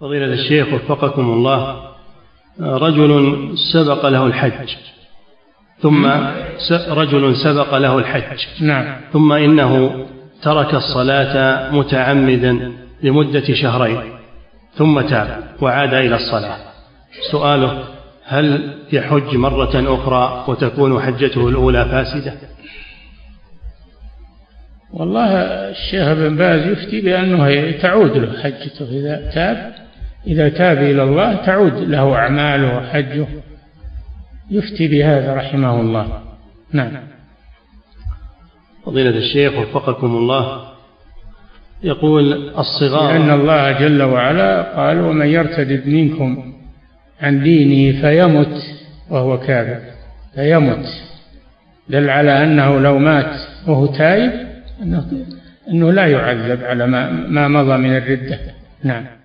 فضيلة الشيخ وفقكم الله، رجل سبق له الحج نعم. ثم إنه ترك الصلاة متعمدا لمدة شهرين ثم تاب وعاد إلى الصلاة. سؤاله: هل يحج مرة أخرى وتكون حجته الأولى فاسدة؟ والله الشيخ ابن باز يفتي بأنه تعود له حجته إذا تاب إلى الله تعود له أعماله وحجه، يفتي بهذا رحمه الله. نعم. فضيلة الشيخ وفقكم الله، يقول: الصغار، لأن الله جل وعلا قال: ومن يرتد منكم عن دينه فيمت وهو كافر، فيمت، دل على أنه لو مات وهو تائب أنه لا يعذب على ما مضى من الردة. نعم.